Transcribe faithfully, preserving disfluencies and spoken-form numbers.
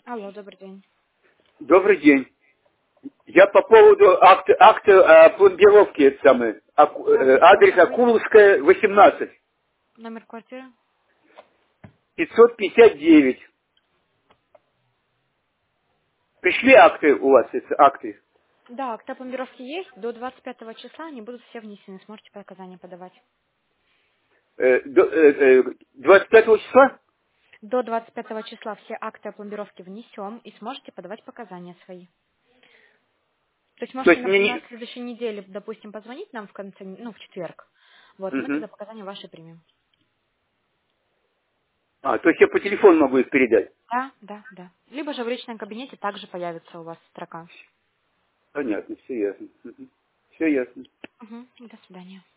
Алло, добрый день. Добрый день. Я по поводу акта, акта э, пломбировки, это самое, Аку- Да, э, да, адрес давайте. Акуловская, восемнадцать, Номер квартиры? пятьсот пятьдесят девять. Пришли акты у вас, эти акты? Да, акта пломбировки есть. До двадцать пятого числа они будут все внесены. Сможете показания подавать. Э, до- э, э, двадцать пятого числа? До двадцать пятого числа все акты о пломбировке внесем и сможете подавать показания свои. То есть То можете есть на, мне на не... следующей неделе, допустим, позвонить нам в конце, ну, в четверг. Вот, и мы Мгм. тогда показания ваши примем. А, то есть я по телефону могу их передать? Да, да, да. Либо же в личном кабинете также появится у вас строка. Понятно, все ясно. Все ясно. Угу, до свидания.